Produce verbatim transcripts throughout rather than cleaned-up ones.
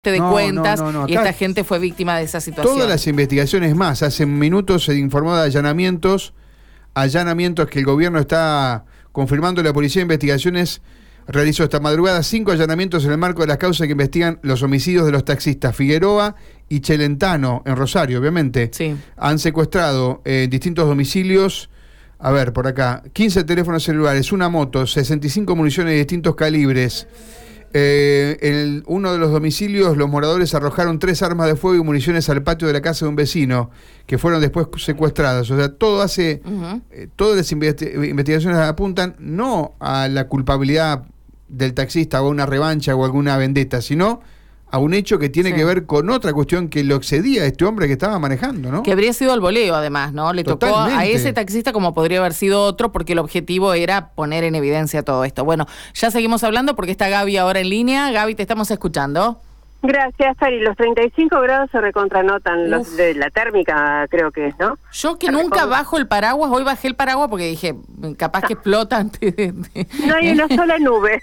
de no, cuentas no, no, no. y esta gente fue víctima de esa situación. Todas las investigaciones más, hace minutos se informó de allanamientos, allanamientos que el gobierno está confirmando. La Policía de Investigaciones realizó esta madrugada cinco allanamientos en el marco de las causas que investigan los homicidios de los taxistas Figueroa y Celentano, en Rosario, obviamente. Sí. Han secuestrado en eh, distintos domicilios, a ver, por acá, quince teléfonos celulares, una moto, sesenta y cinco municiones de distintos calibres. Eh, en uno de los domicilios, los moradores arrojaron tres armas de fuego y municiones al patio de la casa de un vecino, que fueron después secuestradas. O sea, todo hace, uh-huh. eh, todas las investi- investigaciones apuntan no a la culpabilidad del taxista o a una revancha o alguna vendetta, sino a un hecho que tiene sí. que ver con otra cuestión que lo excedía a este hombre que estaba manejando, ¿no? Que habría sido el voleo, además, ¿no? Le Totalmente. Tocó a ese taxista como podría haber sido otro, porque el objetivo era poner en evidencia todo esto. Bueno, ya seguimos hablando porque está Gaby ahora en línea. Gaby, te estamos escuchando. Gracias, Ari. Los treinta y cinco grados se recontranotan, los de la térmica, creo que es, ¿no? Yo que nunca bajo el paraguas, hoy bajé el paraguas porque dije, capaz que explota antes de... No hay una sola nube.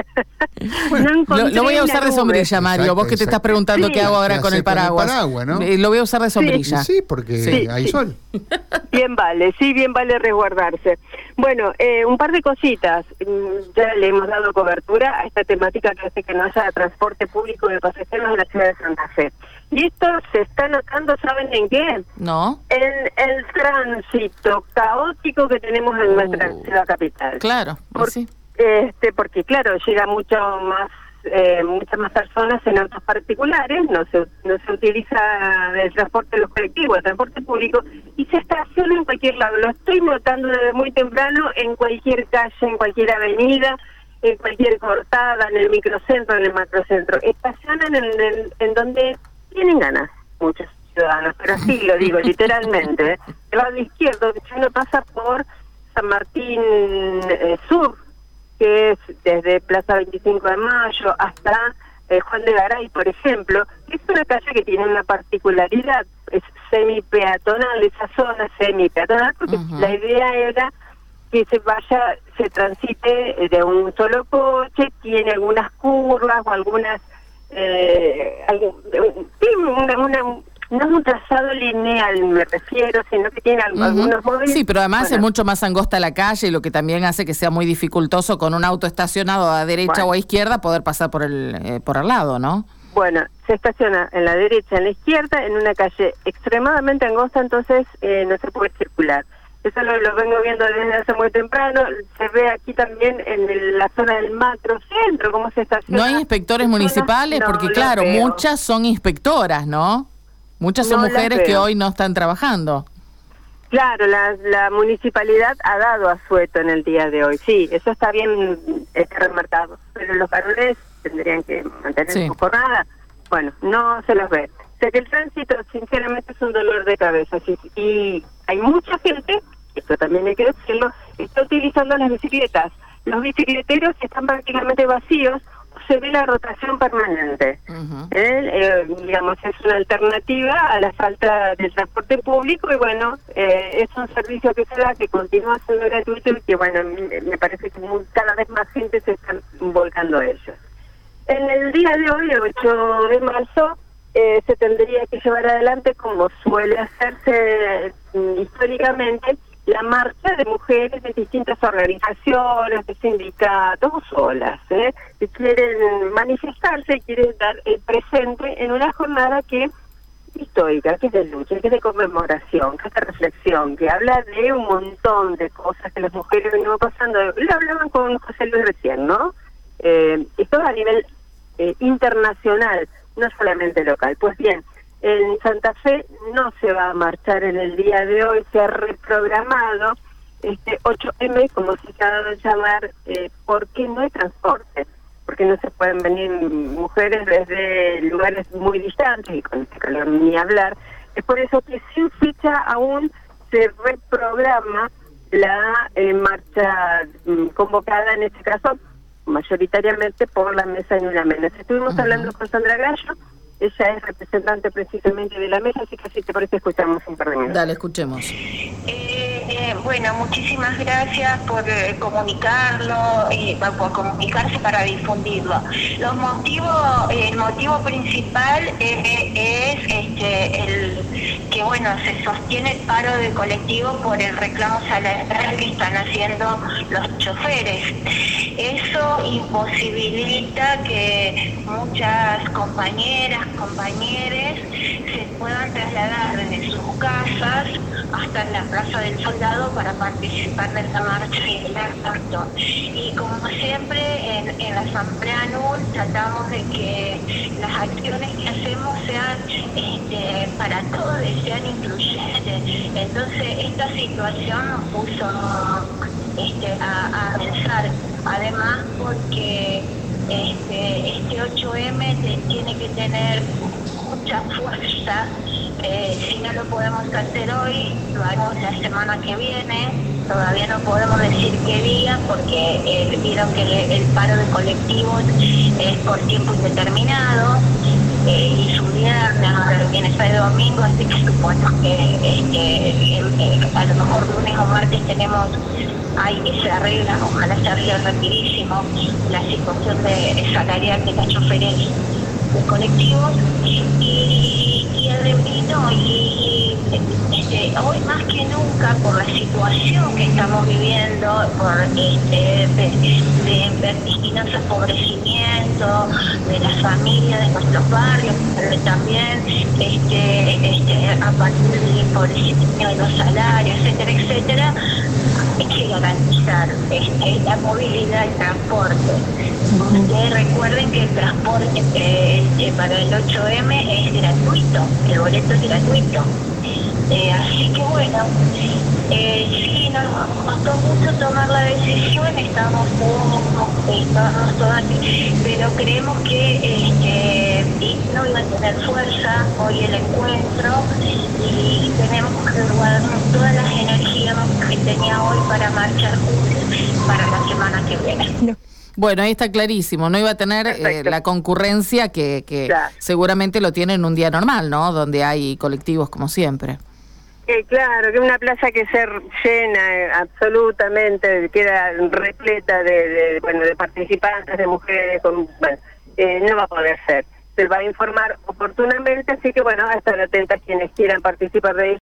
No lo, lo voy a usar de sombrilla, Mario. Exacto, Vos que exacto. te estás preguntando sí. qué hago ahora con el paraguas. Con el paraguas, ¿no? Lo voy a usar de sombrilla. Sí, sí porque sí, hay sí. sol. Bien vale, sí, bien vale resguardarse. Bueno, eh, un par de cositas. Ya le hemos dado cobertura a esta temática que hace que no haya transporte público de pasajeros en la ciudad de Santa Fe. Y esto se está notando, ¿saben en qué? No. En el tránsito caótico que tenemos en uh, nuestra ciudad capital. Claro, Por, sí. Este, porque claro, llega mucho más, eh, muchas más personas en autos particulares, no se, no se utiliza el transporte de los colectivos, el transporte público, y se estaciona en cualquier lado. Lo estoy notando desde muy temprano en cualquier calle, en cualquier avenida, en cualquier cortada, en el microcentro, en el macrocentro. Estacionan en, en, en donde tienen ganas muchos ciudadanos, pero así lo digo literalmente. ¿eh? El lado izquierdo, que uno pasa por San Martín eh, Sur, que es desde Plaza veinticinco de Mayo hasta eh, Juan de Garay, por ejemplo, es una calle que tiene una particularidad, es semi-peatonal, esa zona semi-peatonal, porque uh-huh. la idea era que se vaya, se transite de un solo coche, tiene algunas curvas o algunas, eh, algún, una, una, no es un trazado lineal, me refiero, sino que tiene uh-huh. algunos móviles. Sí, pero además bueno. es mucho más angosta la calle, lo que también hace que sea muy dificultoso con un auto estacionado a derecha bueno. o a izquierda poder pasar por el eh, por al lado, ¿no? Bueno, se estaciona en la derecha, en la izquierda, en una calle extremadamente angosta, entonces eh, no se puede circular. Eso lo, lo vengo viendo desde hace muy temprano. Se ve aquí también en el, la zona del macrocentro, cómo se estaciona. ¿No hay inspectores municipales? No, porque claro, veo. muchas son inspectoras, ¿no? Muchas son no mujeres que hoy no están trabajando. Claro, la, la municipalidad ha dado asueto en el día de hoy. Sí, eso está bien está remarcado. Pero los varones tendrían que mantener sí. su jornada. Bueno, no se los ve. O sea que el tránsito, sinceramente, es un dolor de cabeza. Sí, y hay mucha gente, esto también hay que decirlo, está utilizando las bicicletas. Los bicicleteros están prácticamente vacíos, se ve la rotación permanente. Uh-huh. ¿Eh? Eh, digamos, es una alternativa a la falta del transporte público y bueno, eh, es un servicio que se da, que continúa siendo gratuito y que bueno, me, me parece que muy, cada vez más gente se está volcando a ellos. En el día de hoy, el ocho de marzo, eh, se tendría que llevar adelante, como suele hacerse mm, históricamente, la marcha de mujeres de distintas organizaciones, de sindicatos o solas, ¿eh? que quieren manifestarse, quieren dar el presente en una jornada que es histórica, que es de lucha, que es de conmemoración, que es de reflexión, que habla de un montón de cosas que las mujeres venimos pasando. Lo hablaban con José Luis recién, ¿no? Eh, esto a nivel eh, internacional, no solamente local. Pues bien, en Santa Fe no se va a marchar en el día de hoy, se ha reprogramado este ocho eme, como se ha dado a llamar, eh, porque no hay transporte, porque no se pueden venir mujeres desde lugares muy distantes, y con este calor ni hablar. Es por eso que sin fecha aún se reprograma la eh, marcha mm, convocada, en este caso, mayoritariamente por la mesa Ni Una Menos. Estuvimos uh-huh. hablando con Sandra Gallo. Ella es representante precisamente de la mesa, así que si te parece escuchamos un par de minutos. Dale, escuchemos. Eh, eh, bueno, muchísimas gracias por eh, comunicarlo, eh, por comunicarse para difundirlo. Los motivos, eh, el motivo principal eh, es este, el que bueno se sostiene el paro de colectivo por el reclamo salarial que están haciendo los choferes. Eso imposibilita que muchas compañeras, compañeros se puedan trasladar desde sus casas hasta la Plaza del Soldado para participar de esta marcha y el acto. Y como siempre en, en la Asamblea ANUL tratamos de que las acciones que hacemos sean este, para todos, sean incluyentes. Entonces esta situación nos puso este, a, a pensar, además porque este, este ocho eme te, tiene que tener mucha fuerza. Eh, si no lo podemos hacer hoy, lo haremos la semana que viene. Todavía no podemos decir qué día porque eh, vieron que el, el paro de colectivos es por tiempo indeterminado eh, y su viernes, ahora viene sábado domingo, así que suponemos que este, eh, eh, a lo mejor lunes o martes tenemos ahí que se arregla, ojalá se arregle rapidísimo la situación de salarial de los choferes de colectivos y, y el no, y, y este, hoy más que nunca por la situación que estamos viviendo, por este de, de vertiginoso empobrecimiento de las familias de nuestros barrios, pero también este, este, a partir del empobrecimiento de los salarios, etcétera, etcétera, hay que garantizar este, la movilidad y transporte. Ustedes recuerden que el transporte eh, eh, para el ocho eme es gratuito, el boleto es gratuito. Eh, así que bueno, eh, sí, nos costó mucho tomar la decisión, estamos todos, estamos todas, pero creemos que este, no iba a tener fuerza hoy el encuentro y tenemos que guardar todas las energías que tenía hoy para marchar juntos para la semana que viene. No. Bueno, ahí está clarísimo, no iba a tener eh, la concurrencia que, que claro. seguramente lo tiene en un día normal, ¿no? Donde hay colectivos como siempre. Eh, claro, que una plaza que se llena eh, absolutamente, queda repleta de, de, bueno, de participantes, de mujeres, con, bueno, eh, no va a poder ser. Se va a informar oportunamente, así que bueno, a estar atentas quienes quieran participar de